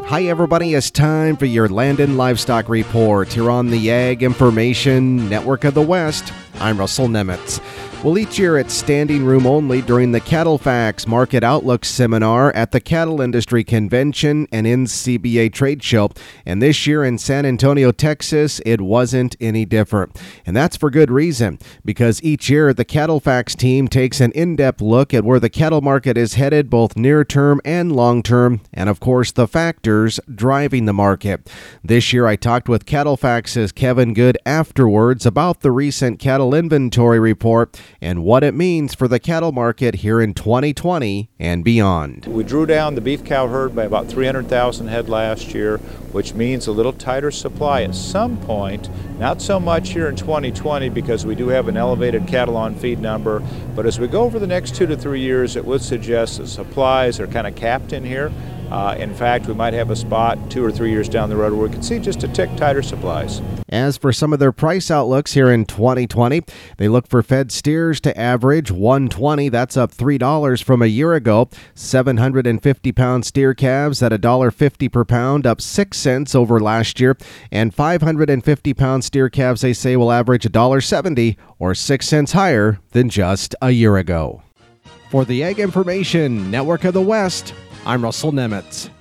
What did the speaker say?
Hi everybody, it's time for your Land and Livestock Report here on the Ag Information Network of the West. I'm Russell Nemitz. Well, each year it's standing room only during the Cattle Facts Market Outlook Seminar at the Cattle Industry Convention and NCBA Trade Show. And this year in San Antonio, Texas, it wasn't any different. And that's for good reason, because each year the Cattle Facts team takes an in-depth look at where the cattle market is headed, both near-term and long-term, and of course the factors driving the market. This year I talked with Cattle Facts' Kevin Good afterwards about the recent cattle inventory report and what it means for the cattle market here in 2020 and beyond. We drew down the beef cow herd by about 300,000 head last year, which means a little tighter supply at some point. Not so much here in 2020 because we do have an elevated cattle on feed number, but as we go over the next 2 to 3 years, it would suggest that supplies are kind of capped in here. In fact, we might have a spot 2 or 3 years down the road where we can see just a tick tighter supplies. As for some of their price outlooks here in 2020, they look for fed steers to average $120. That's up $3 from a year ago. 750-pound steer calves at $1.50 per pound, up 6 cents over last year. And 550-pound steer calves, they say, will average $1.70 or 6 cents higher than just a year ago. For the Ag Information Network of the West, I'm Russell Nemitz.